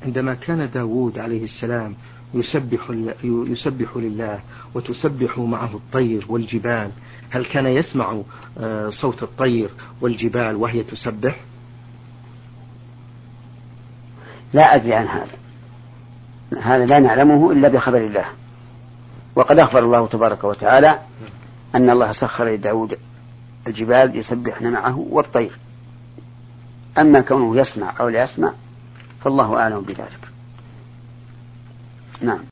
عندما كان داود عليه السلام يسبح لله وتسبح معه الطير والجبال، هل كان يسمع صوت الطير والجبال وهي تسبح؟ لا أدري عن هذا لا نعلمه إلا بخبر الله. وقد أخبر الله تبارك وتعالى أن الله سخر لداود الجبال يسبحن معه والطير. أما كونه يسمع أو لا يسمع فالله أعلم بذلك. نعم.